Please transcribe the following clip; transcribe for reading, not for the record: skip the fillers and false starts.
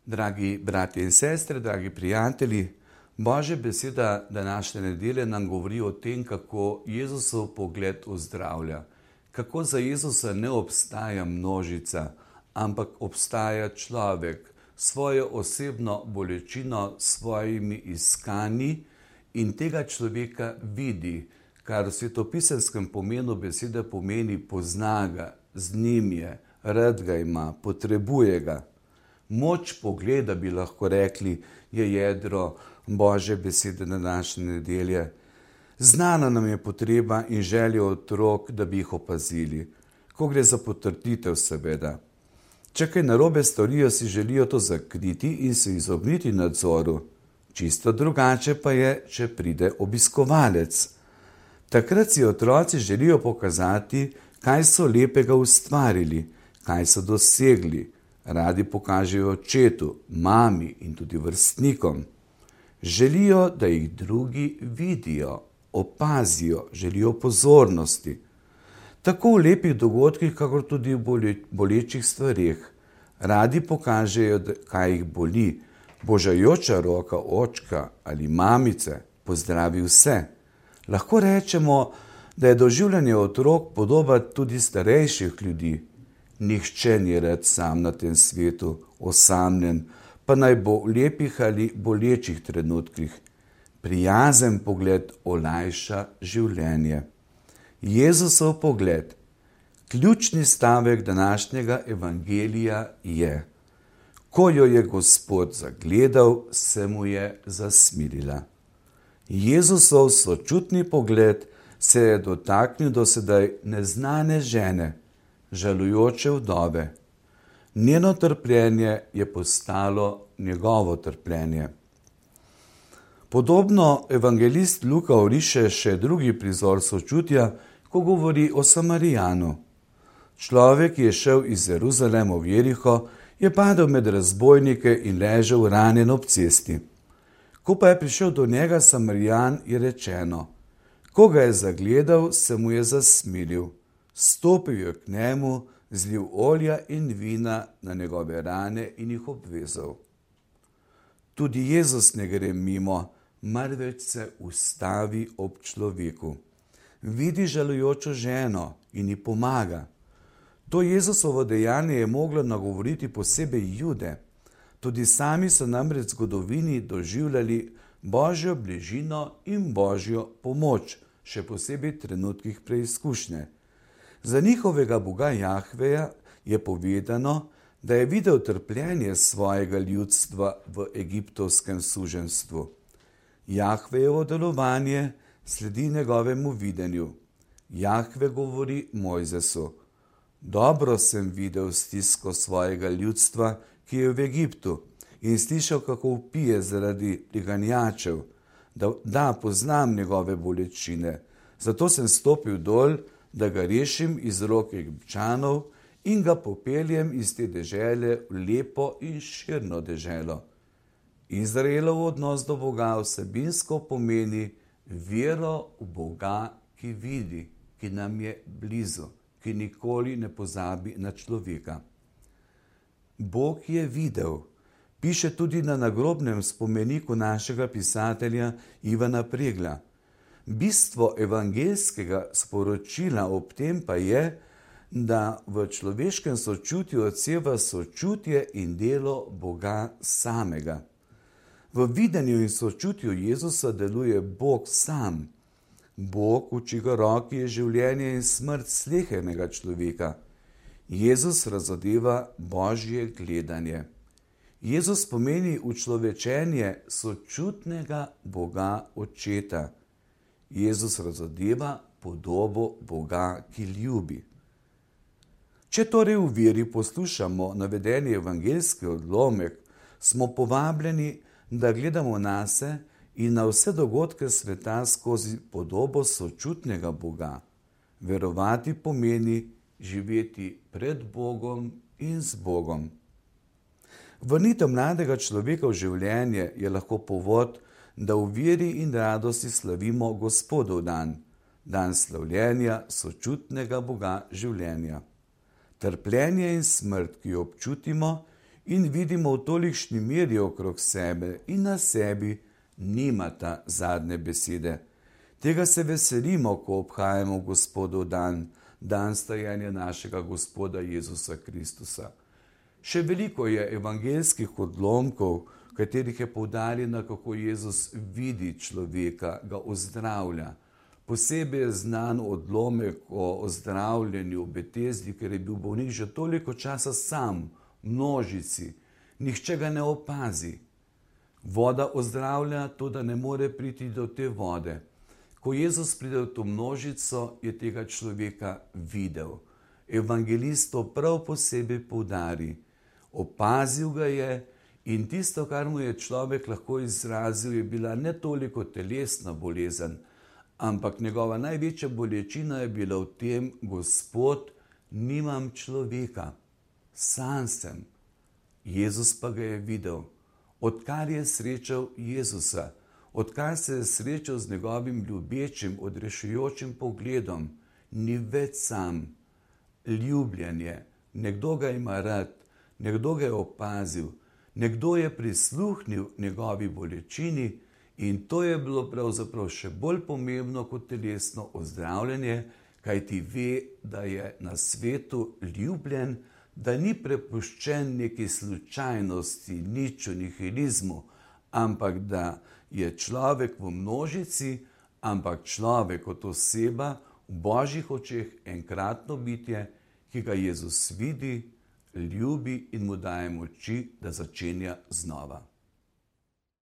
Dragi bratje in sestre, dragi prijatelji, Božja beseda današnje nedelje nam govori o tem, kako Jezusov pogled ozdravlja, kako za Jezusa ne obstaja množica, ampak obstaja človek, svojo osebno bolečino, svojimi iskanji in tega človeka vidi, kar v svetopisenskem pomenu besede pomeni pozna ga, z njim je, rad ga ima, potrebuje ga. Moč pogleda, bi lahko rekli, je jedro Božje besede na današnje nedelje. Znana nam je potreba in želja otrok, da bi jih opazili. Ko gre za potrditev, seveda. Če kaj narobe storijo, si želijo to zakriti in se izogniti nadzoru. Čisto drugače pa je, če pride obiskovalec. Takrat si otroci želijo pokazati, kaj so lepega ustvarili, kaj so dosegli. Radi pokažejo očetu, mami in tudi vrstnikom. Želijo, da jih drugi vidijo, opazijo, želijo pozornosti. Tako v lepih dogodkih, kakor tudi v bolečih stvareh. Radi pokažejo, kaj jih boli. Božajoča roka očka ali mamice pozdravi vse. Lahko rečemo, da je doživljanje otrok podoba tudi starejših ljudi. Nihče ni rad sam na tem svetu, osamljen, pa naj bo v lepih ali bolečih trenutkih. Prijazen pogled olajša življenje. Jezusov pogled, ključni stavek današnjega evangelija je: ko jo je Gospod zagledal, se mu je zasmilila. Jezusov sočutni pogled se je dotaknil do sedaj neznane žene, žalujoče vdove. Njeno trpljenje je postalo njegovo trpljenje. Podobno evangelist Luka oriše še drugi prizor sočutja, ko govori o Samarijanu. Človek, ki je šel iz Jeruzalema v Jeriho, je padel med razbojnike in ležal ranjen ob cesti. Ko pa je prišel do njega Samarijan, je rečeno: ko ga je zagledal, se mu je zasmilil. Stopil je k njemu, zlil olja in vina na njegove rane in jih obvezal. Tudi Jezus ne gre mimo, marveč se ustavi ob človeku. Vidi žalujočo ženo in ji pomaga. To Jezusovo dejanje je moglo nagovoriti posebej Jude. Tudi sami so namreč v zgodovini doživljali Božjo bližino in Božjo pomoč, še posebej v trenutkih preizkušnje. Za njihovega boga Jahveja je povedano, da je videl trpljenje svojega ljudstva v egiptovskem suženjstvu. Jahvejevo delovanje sledi njegovemu videnju. Jahve govori Mojzesu: dobro sem videl stisko svojega ljudstva, ki je v Egiptu, in slišal, kako vpije zaradi priganjačev, da poznam njegove bolečine. Zato sem stopil dol, da ga rešim iz rok Egipčanov in ga popeljem iz te dežele v lepo in širno deželo. Izraelov odnos do Boga vsebinsko pomeni vero v Boga, ki vidi, ki nam je blizu, ki nikoli ne pozabi na človeka. Bog je videl, piše tudi na nagrobnem spomeniku našega pisatelja Ivana Pregla. Bistvo evangelskega sporočila ob tem pa je, da v človeškem sočutju odseva sočutje in delo Boga samega. V videnju in sočutju Jezusa deluje Bog sam. Bog, v čigar roki je življenje in smrt slehernega človeka. Jezus razodeva Božje gledanje. Jezus pomeni učlovečenje sočutnega Boga Očeta. Jezus razodeva podobo Boga, ki ljubi. Če torej v veri poslušamo navedeni evangelski odlomek, smo povabljeni, da gledamo nase in na vse dogodke sveta skozi podobo sočutnega Boga. Verovati pomeni živeti pred Bogom in z Bogom. Vrnitev mladega človeka v življenje je lahko povod, da v veri in radosti slavimo Gospodov dan, dan slavljenja sočutnega Boga življenja. Trpljenje in smrt, ki jo občutimo in vidimo v tolikšni meri okrog sebe in na sebi, nimata zadnje besede. Tega se veselimo, ko obhajamo Gospodov dan, dan stajenja našega Gospoda Jezusa Kristusa. Še veliko je evangeljskih odlomkov, v katerih je poudarjeno, kako Jezus vidi človeka, ga ozdravlja. Posebej je znan odlomek o ozdravljenju v Betesdi, ker je bil bolnik že toliko časa sam, v množici, nihče ga ne opazi. Voda ozdravlja, to da ne more priti do te vode. Ko Jezus pride v to množico, je tega človeka videl. Evangelist to prav posebej poudari. Opazil ga je in tisto, kar mu je človek lahko izrazil, je bila ne toliko telesna bolezen, ampak njegova največja bolečina je bila v tem: Gospod, nimam človeka, sam sem. Jezus pa ga je videl. Odkar je srečal Jezusa, odkar se je srečal z njegovim ljubečim, odrešujočim pogledom, ni več sam. Ljubljen je, nekdo ga ima rad, nekdo ga je opazil, nekdo je prisluhnil njegovi bolečini in to je bilo pravzaprav še bolj pomembno kot telesno ozdravljanje, kajti ve, da je na svetu ljubljen, da ni prepuščen neki slučajnosti, niču, nihilizmu, ampak da je človek v množici, ampak človek kot oseba v Božjih očeh enkratno bitje, ki ga Jezus vidi, ljubi in mu daje moči, da začenja znova.